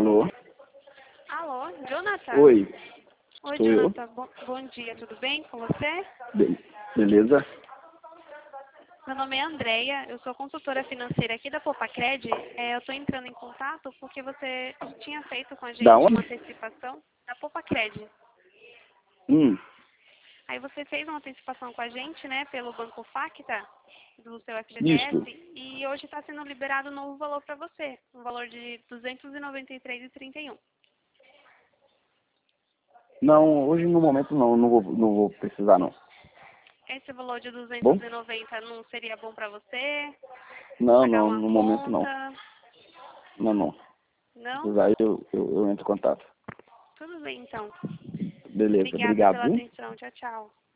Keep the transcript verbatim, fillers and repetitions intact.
Alô? Alô, Jonathan? Oi, Oi, sou eu. Jonathan. Bom, bom dia, tudo bem com você? Be- beleza? Meu nome é Andreia, eu sou consultora financeira aqui da Popacred. É, eu estou entrando em contato porque você tinha feito com a Da gente uma onde? antecipação da Popacred. Hum, Aí você fez uma antecipação com a gente, né, pelo Banco Facta, do seu isso. F G T S, e hoje está sendo liberado um novo valor para você, um valor de duzentos e noventa e três reais e trinta e um centavos. Não, hoje no momento não, não vou, não vou precisar não. Esse valor de Bom? duzentos e noventa não seria bom para você? Não, Pagar não, uma no momento não. conta? Não, não. Se Não? precisar eu, eu, eu entro em contato. Tudo bem, então. Beleza, Obrigada obrigado, pela viu? atenção. Tchau, tchau.